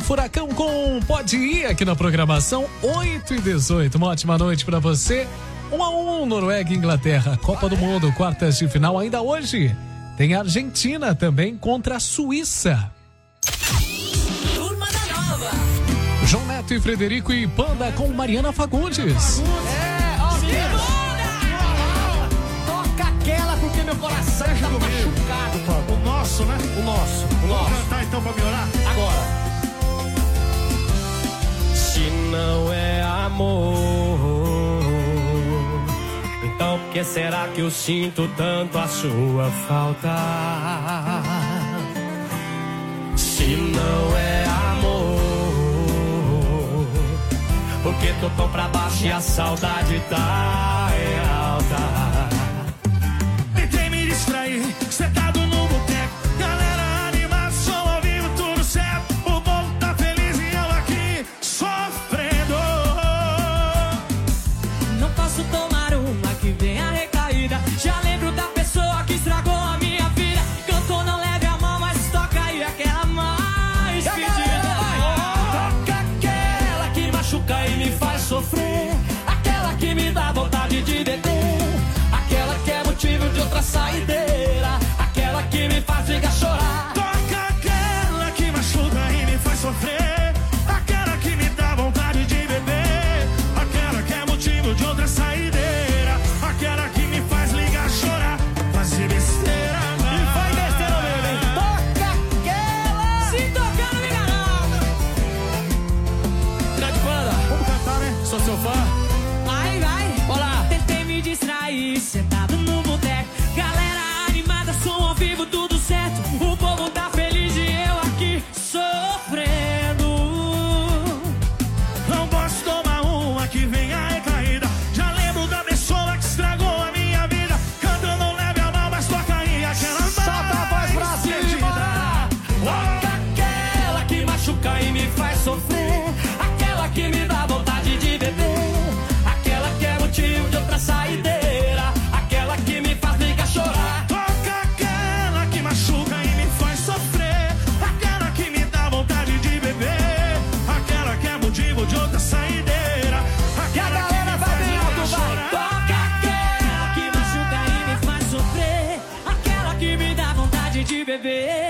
Furacão com Pode Ir aqui na programação 8h18. Uma ótima noite pra você. 1-1, Noruega e Inglaterra, Copa do Mundo, quartas de final. Ainda hoje tem a Argentina também contra a Suíça. Turma da Nova. João Neto e Frederico e Panda com Mariana Fagundes. Toca aquela porque meu coração já tá machucado, Panda. O nosso, né? O nosso. Vamos cantar então pra melhorar? Agora. Se não é amor, então por que será que eu sinto tanto a sua falta? Se não é amor, porque tô tão pra baixo e a saudade tá alta. Tentei me distrair, sentado no boteco, galera animada, som ao vivo, tudo certo. O povo tá feliz e eu aqui sofrendo. Não posso tomar uma que vem a recaída. Já lembro da pessoa que estragou a minha vida. Cantou, não leve a mão, mas toca aí aquela mais pedida. Toca aquela que machuca e me faz sofrer, aquela que me dá vontade de beber, aquela que é motivo de outra saideira, aquela que me faz ligar chorar. Toca aquela que machuca e me faz sofrer, aquela que me dá vontade de beber, aquela que é motivo de outra saideira, aquela que me faz ligar chorar, fazer besteira. E faz besteira, bebê. Toca aquela. Se tocar, não me engana. Grande Panda, Vamos cantar, né? sou seu fã. Vai, vai. Olá. Tentei me distrair, sentado no boteco. Galera animada, som ao vivo, tudo certo. O povo tá feliz e eu aqui sofrendo. Não posso tomar uma que venha recaída. Já lembro da pessoa que estragou a minha vida. Cantando, não leve a mão, mas toca aí aquela Solta a voz pra cima. Toca aquela que machuca e me faz sofrer, aquela que me dá vontade de beber, aquela que é motivo de outra saideira, aquela que me faz ligar chorar. Toca aquela que machuca e me faz sofrer, aquela que me dá vontade de beber, aquela que é motivo de outra saideira, aquela que me faz ligar chorar. Toca aquela que machuca e me faz sofrer, aquela que me dá vontade de beber,